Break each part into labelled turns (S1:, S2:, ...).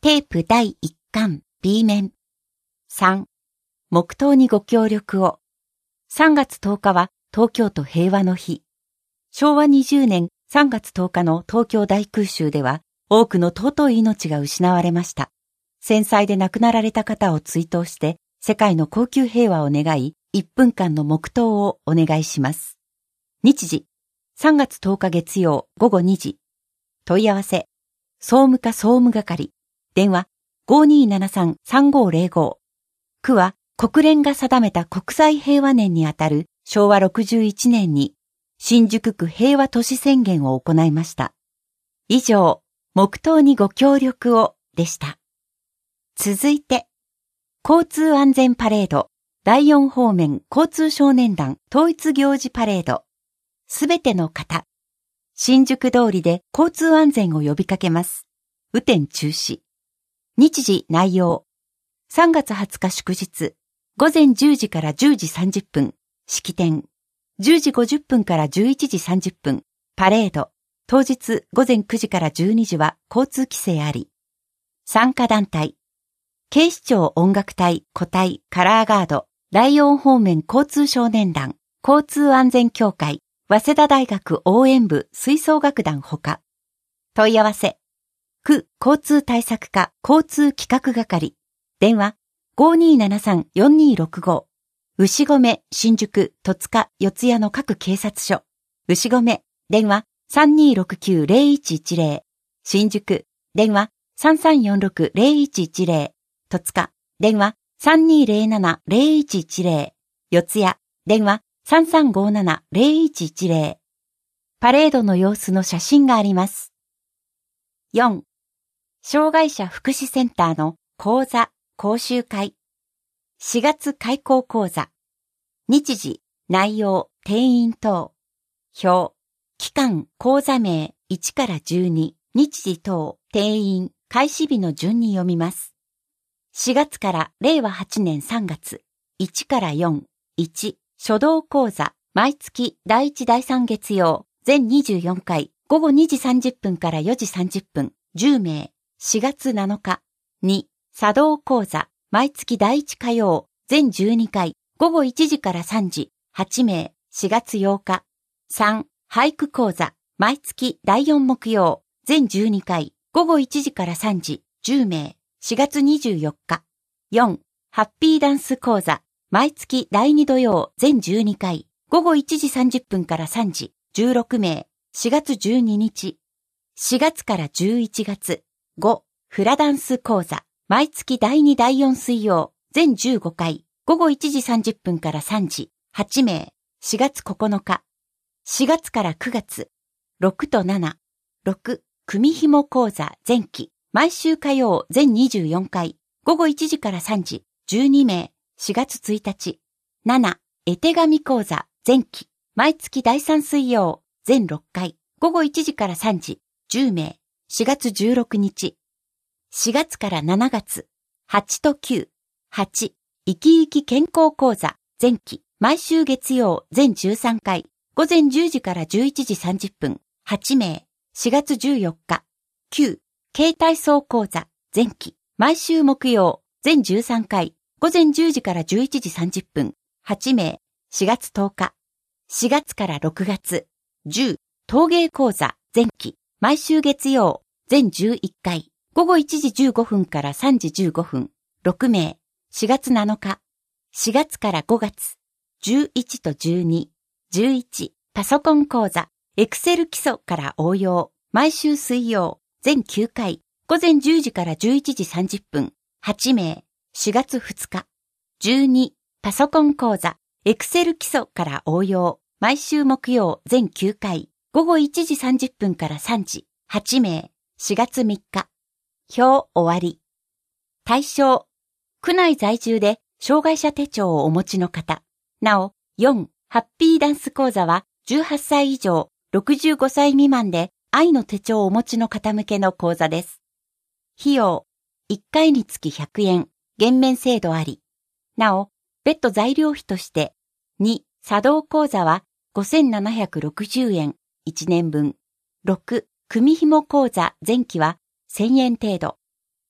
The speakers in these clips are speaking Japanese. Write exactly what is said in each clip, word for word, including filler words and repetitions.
S1: テープだいいっかん B 面。さん、黙祷にご協力を。さんがつとおかは東京都平和の日。しょうわにじゅうねんさんがつとおかの東京大空襲では多くの尊い命が失われました。戦災で亡くなられた方を追悼して世界の恒久平和を願い、いっぷんかんの黙祷をお願いします。日時、さんがつとおか月曜ごごにじ。問い合わせ、総務課総務係。電話 ごーにーななさんさんごーぜろご。区は国連が定めた国際平和年にあたるしょうわろくじゅういちねんに新宿区平和都市宣言を行いました。以上、黙祷にご協力をでした。続いて、交通安全パレードだいよん方面交通少年団統一行事パレード。すべての方。新宿通りで交通安全を呼びかけます。雨天中止。日時内容。さんがつはつか祝日。午前じゅうじからじゅうじさんじゅっぷん。式典。じゅうじごじゅっぷんからじゅういちじさんじゅっぷん。パレード。当日午前くじからじゅうにじは交通規制あり。参加団体。警視庁音楽隊、個隊、カラーガード、だいよん方面交通少年団、交通安全協会、早稲田大学応援部吹奏楽団ほか。問い合わせ。区交通対策課交通企画係。電話 ごーにーななさんよんにーろくご。牛込、新宿、戸塚、四谷の各警察署。牛込、電話 さんにーろくきゅうぜろいちいちぜろ。新宿、電話 さんさんよんろくぜろいちいちぜろ。戸塚、電話 さんにーぜろななぜろいちいちぜろ。四谷、電話 さんさんごーななぜろいちいちぜろ。パレードの様子の写真があります。よん. 障害者福祉センターの講座、講習会。しがつ開講講座。日時、内容、定員等。表。期間、講座名いちからじゅうに。日時等、定員、開始日の順に読みます。しがつかられいわはちねんさんがつ。いちからよん。いち. 書道講座。毎月だいいちだいさん月曜。全にじゅうよんかい。ごごにじさんじゅっぷんからよじさんじゅっぷん。じゅうめい。しがつなのか。に. 茶道講座。毎月だいいち火曜。全じゅうにかい。ごごいちじからさんじ。はちめい。しがつようか。さん. 俳句講座。毎月だいよん木曜。全じゅうにかい。ごごいちじからさんじ。じゅうめい。しがつにじゅうよっか。よん. ハッピーダンス講座。毎月だいに土曜。全じゅうにかい。ごごいちじさんじゅっぷんからさんじ。じゅうろくめい。しがつじゅうににち。しがつからじゅういちがつ。ご. フラダンス講座。毎月だいにだいよん水曜。全じゅうごかい。ごごいちじさんじゅっぷんからさんじ。はちめい。しがつここのか。しがつからくがつ。ろくとなな。ろく. 組紐講座前期。毎週火曜全にじゅうよんかい。ごごいちじからさんじ。じゅうにめい。しがつついたち。なな. 絵手紙講座前期。毎月だいさん水曜。全ろっかい。ごごいちじからさんじ。じゅうめい。しがつじゅうろくにち。しがつからしちがつ。はちときゅう。はち. 生き生き健康講座前期。毎週月曜全じゅうさんかい。ごぜんじゅうじからじゅういちじさんじゅっぷん。はちめい。しがつじゅうよっか。きゅう. 軽体操講座前期。毎週木曜全じゅうさんかい。ごぜんじゅうじからじゅういちじさんじゅっぷん。はちめい。しがつとおか。しがつからろくがつ。じゅう. 陶芸講座前期。毎週月曜全じゅういっかい。ごごいちじじゅうごふんからさんじじゅうごふん。ろくめい。しがつなのか。しがつからごがつ。じゅういちとじゅうに。じゅういち. パソコン講座。エクセル基礎から応用。毎週水曜。全きゅうかい。ごぜんじゅうじからじゅういちじさんじゅっぷん。はちめい。しがつふつか。じゅうに. パソコン講座。エクセル基礎から応用。毎週木曜全きゅうかい。ごごいちじさんじゅっぷんからさんじ。はちめい。しがつみっか。表終わり。対象。区内在住で障害者手帳をお持ちの方。なお、よん. ハッピーダンス講座はじゅうはっさい以上、ろくじゅうごさい未満で愛の手帳をお持ちの方向けの講座です。費用。いっかいにつきひゃくえん、減免制度あり。なお、別途材料費として、に. 茶道講座はごせんななひゃくろくじゅうえん、いちねんぶん。ろく. 組紐講座前期はせんえん程度。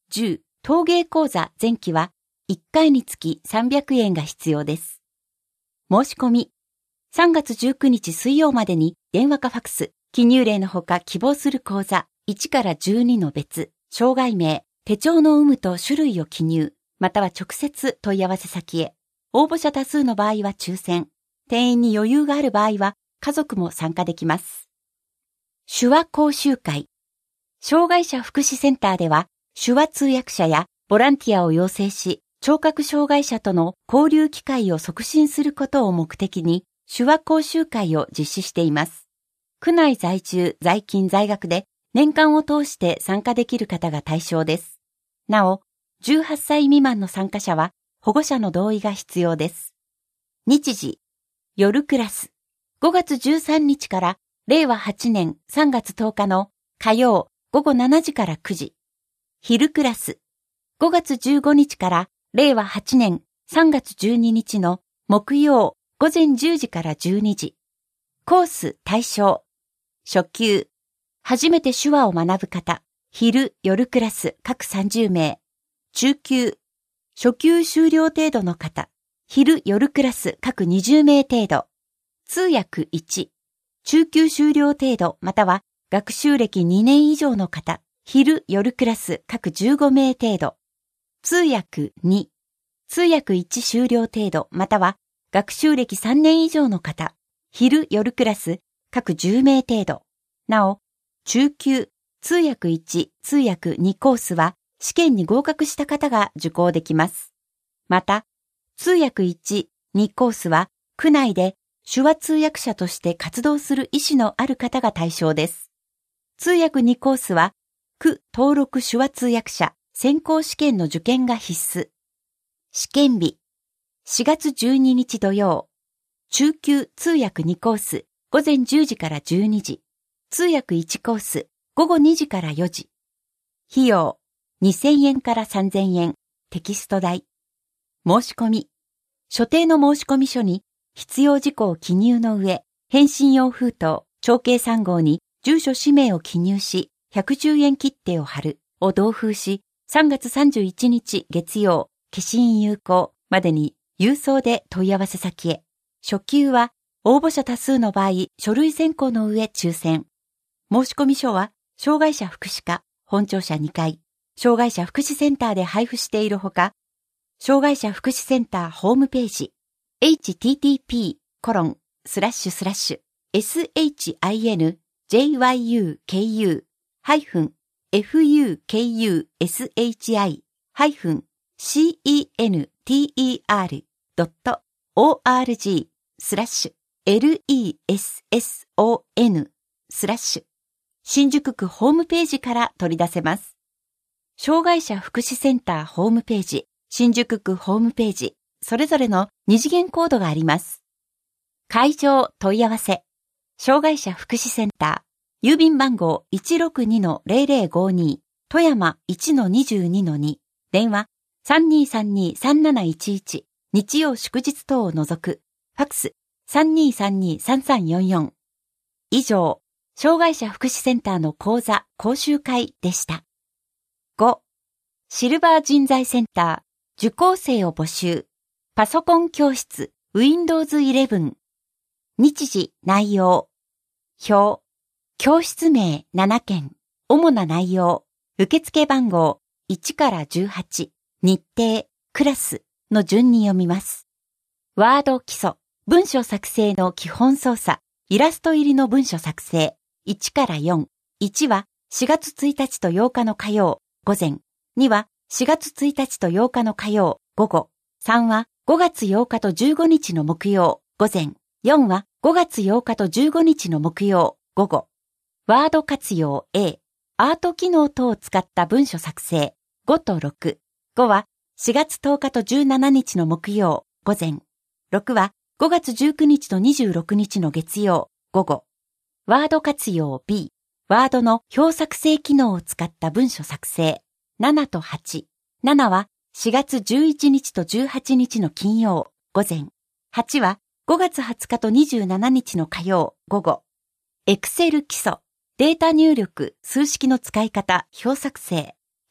S1: じゅう、陶芸講座前期はいっかいにつきさんびゃくえんが必要です。申し込み。さんがつじゅうくにち水曜までに電話かファクス、記入例のほか希望する講座いちからじゅうにの別、障害名、手帳の有無と種類を記入、または直接問い合わせ先へ。応募者多数の場合は抽選。定員に余裕がある場合は家族も参加できます。手話講習会。障害者福祉センターでは手話通訳者やボランティアを養成し、聴覚障害者との交流機会を促進することを目的に手話講習会を実施しています。区内在住、在勤、在学で年間を通して参加できる方が対象です。なお、じゅうはっさい未満の参加者は保護者の同意が必要です。日時、夜クラス。ごがつじゅうさんにちかられいわはちねんさんがつとおかの火曜ごごしちじからくじ。昼クラス。ごがつじゅうごにちかられいわはちねんさんがつじゅうににちの木曜ごぜんじゅうじからじゅうにじ。コース対象。初級。初めて手話を学ぶ方。昼、夜クラス各さんじゅうめい。中級。初級修了程度の方。昼、夜クラス各にじゅうめい程度。通訳いち。中級修了程度または学習歴にねん以上の方。昼、夜クラス各じゅうごめい程度。通訳に。通訳いち修了程度または学習歴さんねん以上の方。昼、夜クラス各じゅうめい程度。なお、中級、通訳いち、通訳にコースは試験に合格した方が受講できます。また、通訳いち、にコースは区内で手話通訳者として活動する意思のある方が対象です。通訳にコースは区登録手話通訳者選考試験の受験が必須。試験日、しがつじゅうににち土曜。中級通訳にコース、ごぜんじゅうじからじゅうにじ。通訳いちコース、ごごにじからよじ。費用、にせんえんからさんぜんえん、テキスト代。申し込み。所定の申込書に必要事項を記入の上、返信用封筒、長径さんごうに住所氏名を記入し、ひゃくじゅうえん切手を貼る、を同封し、さんがつさんじゅういちにち月曜、消印有効までに郵送で問い合わせ先へ。初級は応募者多数の場合、書類選考の上抽選。申込書は、障害者福祉課、本庁舎にかい、障害者福祉センターで配布しているほか、障害者福祉センターホームページ、エイチティーティーピーコロンスラッシュスラッシュエスエイチアイエヌジェイワイユーケーユーハイフンエフユーケーユーエスエイチアイハイフンシーイーエヌティーイーアールドットオーアールジースラッシュエルイーエスエスオーエヌスラッシュ新宿区ホームページから取り出せます。障害者福祉センターホームページ、新宿区ホームページ、それぞれの二次元コードがあります。会場問い合わせ、障害者福祉センター、郵便番号 いちろくにのゼロゼロごに、富山 いちのにじゅうにのに、電話 さんにーさんにーさんなないちいち、日曜祝日等を除く、ファックス さんにーさんにーさんさんよんよん。以上、障害者福祉センターの講座講習会でした。ご. シルバー人材センター受講生を募集パソコン教室 ウィンドウズイレブン 日時内容表教室名ななけん主な内容受付番号いちからじゅうはち日程クラスの順に読みます。ワード基礎文書作成の基本操作イラスト入りの文書作成いちからよん。いちはしがつついたちとようかの火曜、午前。にはしがつついたちとようかの火曜、午後。さんはごがつようかとじゅうごにちの木曜、午前。よんはごがつようかとじゅうごにちの木曜、午後。ワード活用 A。アート機能等を使った文書作成。ごとろく。ごはしがつとおかとじゅうしちにちの木曜、午前。ろくはごがつじゅうくにちとにじゅうろくにちの月曜、午後。ワード活用 B。ワードの表作成機能を使った文書作成。ななとはち。ななはしがつじゅういちにちとじゅうはちにちの金曜、午前。はちはごがつはつかとにじゅうしちにちの火曜、午後。Excel 基礎。データ入力、数式の使い方、表作成。きゅう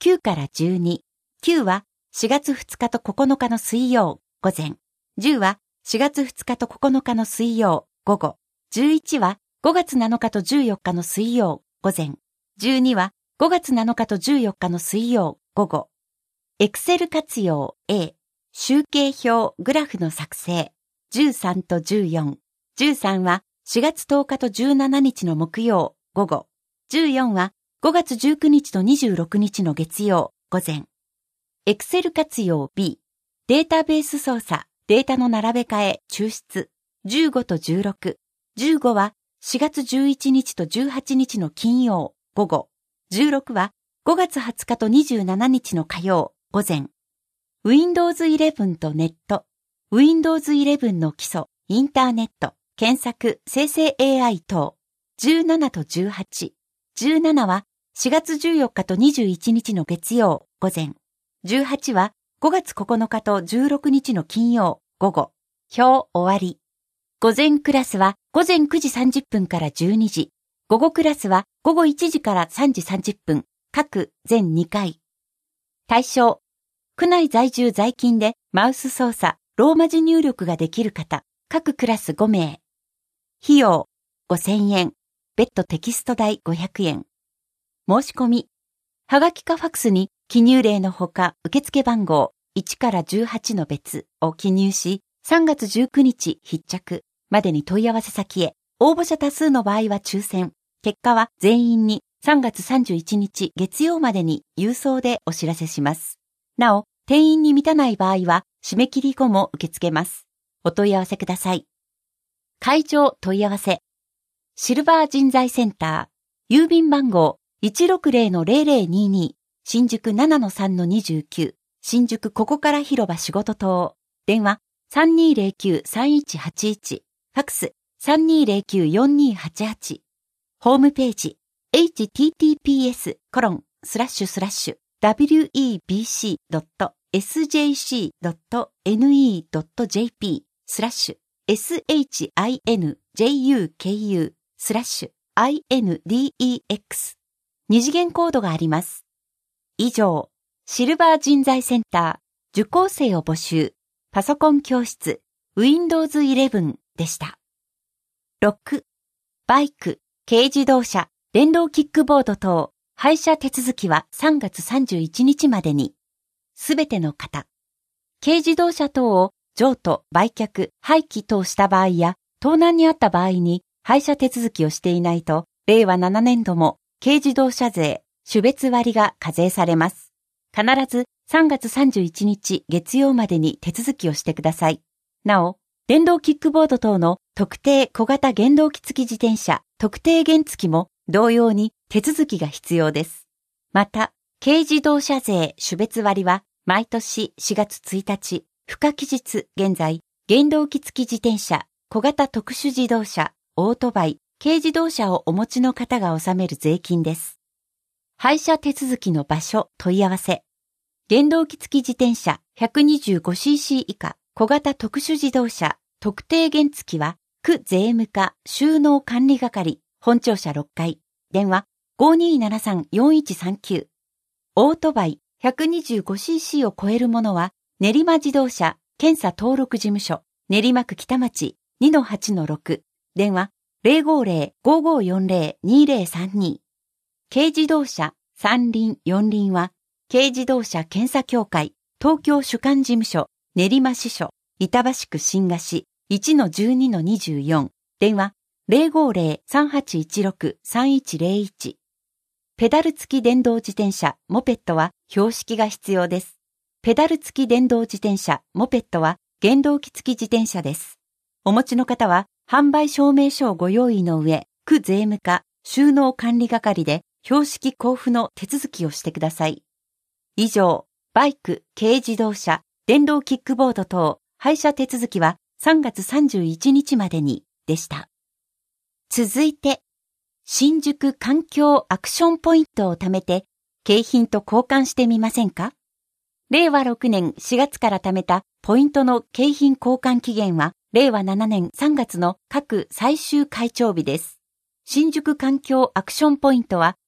S1: きゅうからじゅうに。きゅうはしがつふつかとここのかの水曜午前。じゅうはしがつふつかとここのかの水曜午後。じゅういちはごがつなのかとじゅうよっかの水曜午前。じゅうにはごがつなのかとじゅうよっかの水曜午後。Excel 活用 A。集計表グラフの作成。じゅうさんとじゅうよん。じゅうさんはしがつとおかとじゅうしちにちの木曜午後。じゅうよんはごがつじゅうくにちとにじゅうろくにちの月曜午前。Excel 活用 B。データベース操作、データの並べ替え、抽出。じゅうごとじゅうろく。じゅうごはしがつじゅういちにちとじゅうはちにちの金曜午後。じゅうろくはごがつはつかとにじゅうしちにちの火曜午前。Windows イレブンとネット。Windows イレブンの基礎、インターネット、検索、生成 エーアイ 等。じゅうななとじゅうはち。じゅうななはしがつじゅうよっかとにじゅういちにちの月曜午前。じゅうはちはごがつここのかとじゅうろくにちの金曜午後。表終わり。午前クラスはごぜんくじさんじゅっぷんからじゅうにじ。午後クラスはごごいちじからさんじさんじゅっぷん。各全にかい。対象。区内在住在勤でマウス操作、ローマ字入力ができる方。各クラスごめい。費用ごせんえん。別途テキスト代ごひゃくえん。申し込み。はがきかファックスに記入例のほか受付番号いちからじゅうはちの別を記入し、さんがつじゅうくにち必着までに問い合わせ先へ。応募者多数の場合は抽選。結果は全員にさんがつさんじゅういちにち月曜までに郵送でお知らせします。なお、定員に満たない場合は締め切り後も受け付けます。お問い合わせください。会場問い合わせ。シルバー人材センター。郵便番号 いちろくぜろのぜろぜろにに。新宿 ななのさんのにじゅうきゅう。新宿ここから広場仕事棟。電話 さんにーぜろきゅうさんいちはちいち。ファックス さんにーぜろきゅうよんにーはちはち。ホームページ エイチティーティーピーエスコロンスラッシュスラッシュダブリューイービーシードットエスジェーシードットエヌイードットジェーピースラッシュエスエイチアイエヌジェーユーケーユースラッシュアイエヌディーイーエックス。二次元コードがあります。以上、シルバー人材センター、受講生を募集、パソコン教室、Windows イレブンでした。ろく、バイク、軽自動車、電動キックボード等、廃車手続きはさんがつさんじゅういちにちまでに。すべての方。軽自動車等を譲渡、売却、廃棄等した場合や、盗難にあった場合に、廃車手続きをしていないと、れいわななねんども、軽自動車税、種別割が課税されます。必ずさんがつさんじゅういちにち月曜までに手続きをしてください。なお、電動キックボード等の特定小型原動機付き自転車、特定原付も同様に手続きが必要です。また、軽自動車税種別割は毎年しがつついたち、付加期日現在、原動機付き自転車、小型特殊自動車、オートバイ、軽自動車をお持ちの方が納める税金です。廃車手続きの場所問い合わせ。原動機付き自転車 ひゃくにじゅうごシーシー 以下小型特殊自動車特定原付は区税務課収納管理係本庁舎ろっかい電話 ごーにーななさんよんいちさんきゅう。オートバイ ひゃくにじゅうごシーシー を超えるものは練馬自動車検査登録事務所練馬区北町 にのはちのろく 電話 ぜろごぜろ ごーごーよんぜろ にーぜろさんに。軽自動車三輪四輪は軽自動車検査協会東京主管事務所練馬支所板橋区新河市 いちのじゅうにのにじゅうよん 電話 ぜろごぜろ さんはちいちろく さんいちぜろいち。ペダル付き電動自転車モペットは標識が必要です。ペダル付き電動自転車モペットは原動機付き自転車です。お持ちの方は販売証明書をご用意の上、区税務課収納管理係で標識交付の手続きをしてください。以上、バイク、軽自動車、電動キックボード等、廃車手続きはさんがつさんじゅういちにちまでにでした。続いて、新宿環境アクションポイントを貯めて、景品と交換してみませんか？れいわろくねんしがつから貯めたポイントの景品交換期限は、れいわななねんさんがつの各最終開帳日です。新宿環境アクションポイントは、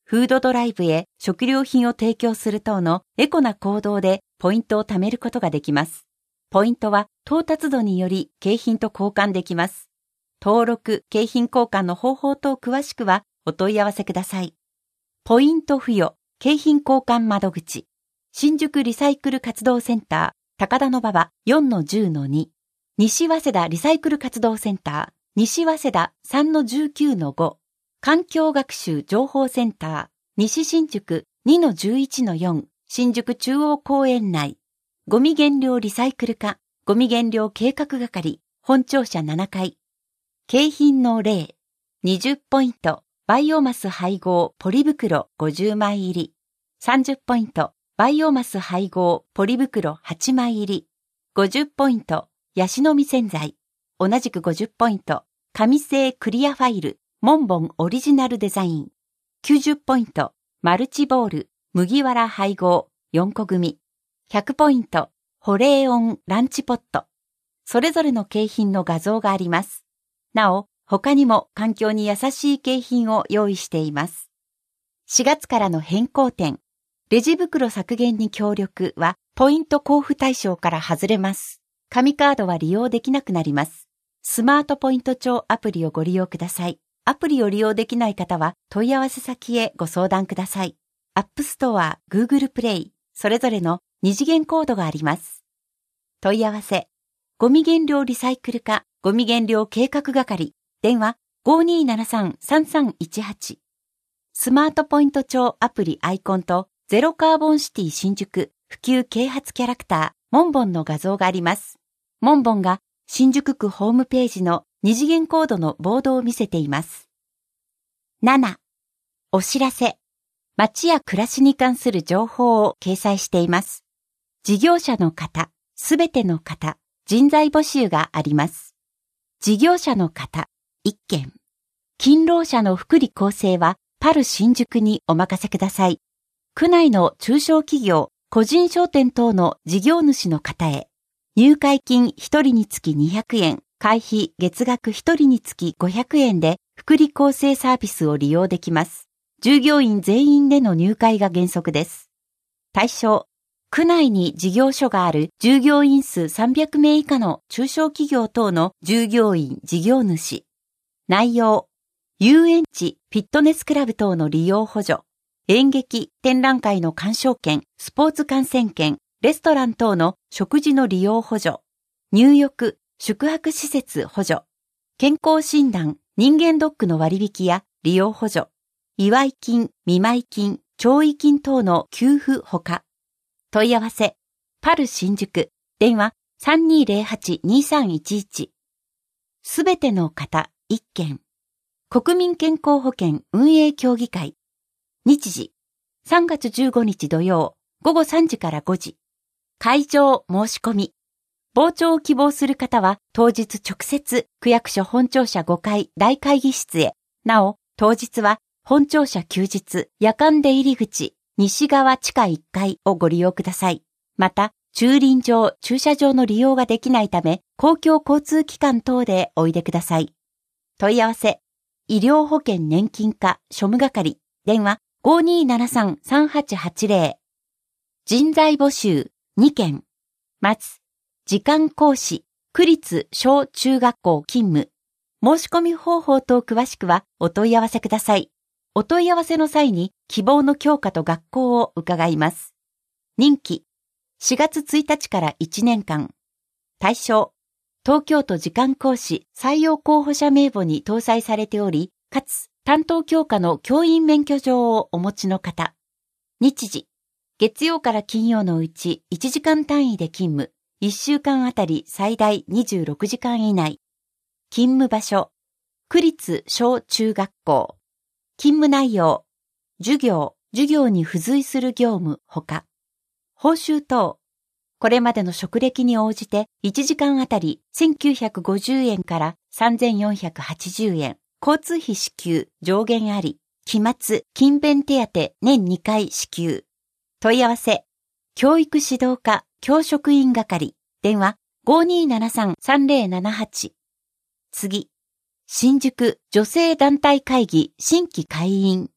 S1: フードドライブへ食料品を提供する等のエコな行動でポイントを貯めることができます。ポイントは到達度により景品と交換できます。登録、景品交換の方法等詳しくはお問い合わせください。ポイント付与、景品交換窓口。新宿リサイクル活動センター、高田馬場 よんのじゅうのに。西早稲田リサイクル活動センター、西早稲田 さんのじゅうきゅうのご。環境学習情報センター、西新宿 にのじゅういちのよん。新宿中央公園内。ゴミ減量リサイクル課、ゴミ減量計画係、本庁舎ななかい。景品の例、にじゅうポイント、バイオマス配合ポリ袋ごじゅうまい入り。さんじゅうポイント、バイオマス配合ポリ袋はちまい入り。ごじゅうポイント、ヤシの実洗剤。同じくごじゅうポイント、紙製クリアファイル、モンボンオリジナルデザイン。きゅうじゅうポイント、マルチボール、麦わら配合よんこ組。ひゃくポイント、保冷温ランチポット。それぞれの景品の画像があります。なお、他にも環境に優しい景品を用意しています。しがつからの変更点。レジ袋削減に協力は、ポイント交付対象から外れます。紙カードは利用できなくなります。スマートポイント帳アプリをご利用ください。アプリを利用できない方は、問い合わせ先へご相談ください。App Store、Google Play、それぞれの二次元コードがあります。問い合わせ、ゴミ減量リサイクル課、ゴミ減量計画係、電話 ごにーななさんさんさんいちはち。スマートポイント帳アプリアイコンとゼロカーボンシティ新宿普及啓発キャラクター、モンボンの画像があります。モンボンが新宿区ホームページの二次元コードのボードを見せています。なな. お知らせ。街や暮らしに関する情報を掲載しています。事業者の方、すべての方、人材募集があります。事業者の方、いっけん。勤労者の福利厚生はパル新宿にお任せください。区内の中小企業、個人商店等の事業主の方へ、入会金ひとりにつきにひゃくえん、会費月額ひとりにつきごひゃくえんで福利厚生サービスを利用できます。従業員全員での入会が原則です。対象、区内に事業所がある従業員数さんびゃくめい以下の中小企業等の従業員事業主。内容、遊園地、フィットネスクラブ等の利用補助、演劇、展覧会の鑑賞券、スポーツ観戦券、レストラン等の食事の利用補助、入浴、宿泊施設補助、健康診断、人間ドックの割引や利用補助、祝い金、見舞い金、弔意金等の給付ほか。問い合わせ、パル新宿、電話 さんにーぜろはちにーさんいちいち。すべての方、いっけん。国民健康保険運営協議会。日時、さんがつじゅうごにち土曜、ごごさんじからごじ。会場申し込み。傍聴を希望する方は、当日直接、区役所本庁舎ごかい大会議室へ。なお、当日は、本庁舎休日、夜間出入り口、西側地下いっかいをご利用ください。また、駐輪場、駐車場の利用ができないため、公共交通機関等でおいでください。問い合わせ、医療保険年金課、庶務係、電話 ごにーななさんさんはちはちぜろ。人材募集、にけん。まず、時間講師、区立小中学校勤務。申し込み方法等詳しくはお問い合わせください。お問い合わせの際に希望の教科と学校を伺います。任期、しがつついたちからいちねんかん。対象、東京都時間講師採用候補者名簿に搭載されており、かつ担当教科の教員免許状をお持ちの方。日時、月曜から金曜のうちいちじかん単位で勤務。いっしゅうかんあたり最大にじゅうろくじかん以内。勤務場所、区立小中学校。勤務内容、授業、授業に付随する業務ほか。報酬等、これまでの職歴に応じていちじかんあたりせんきゅうひゃくごじゅうえんからさんぜんよんひゃくはちじゅうえん。交通費支給、上限あり。期末、勤勉手当年にかい支給。問い合わせ、教育指導課、教職員係、電話 ごにーななさんさんぜろななはち。次、新宿女性団体会議新規会員。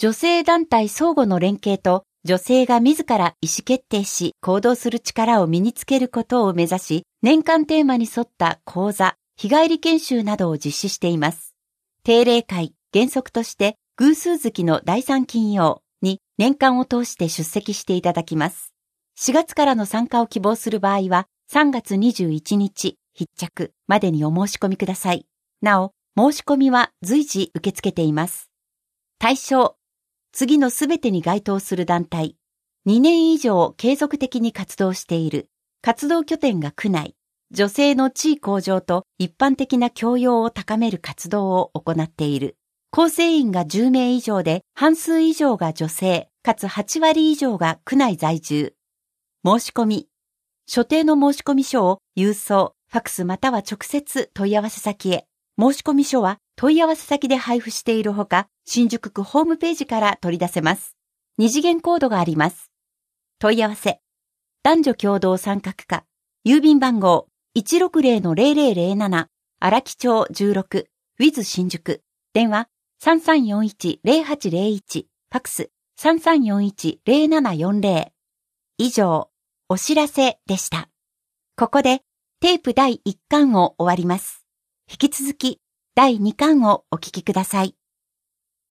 S1: 女性団体相互の連携と女性が自ら意思決定し行動する力を身につけることを目指し、年間テーマに沿った講座、日帰り研修などを実施しています。定例会、原則として偶数月のだいさん金曜に年間を通して出席していただきます。しがつからの参加を希望する場合はさんがつにじゅういちにち必着までにお申し込みください。なお、申し込みは随時受け付けています。対象、次のすべてに該当する団体。にねん以上継続的に活動している。活動拠点が区内。女性の地位向上と一般的な教養を高める活動を行っている。構成員がじゅうめい以上で半数以上が女性、かつはちわり以上が区内在住。申し込み。所定の申込書を郵送、ファクスまたは直接問い合わせ先へ。申込書は問い合わせ先で配布しているほか、新宿区ホームページから取り出せます。二次元コードがあります。問い合わせ。男女共同参画課。郵便番号 いちろくぜろのぜろぜろぜろなな 荒木町じゅうろく ウィズ 新宿。電話 さんさんよんいちぜろはちぜろいち。ファクス さんさんよんいちぜろななよんぜろ。以上、お知らせでした。ここでテープだいいっかんを終わります。引き続きだいにかんをお聞きください。